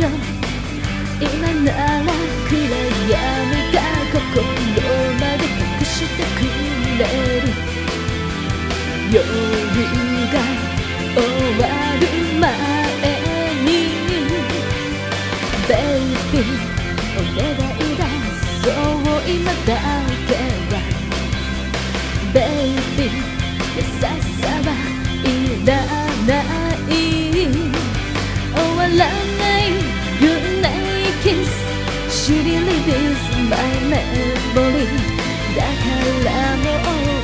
今なら暗闇が心まで隠してくれる。夜が終わる前に Baby お願いだ、そう今だけは Baby 優しさはいらない終わらない Good night kiss She releases my memory だからもう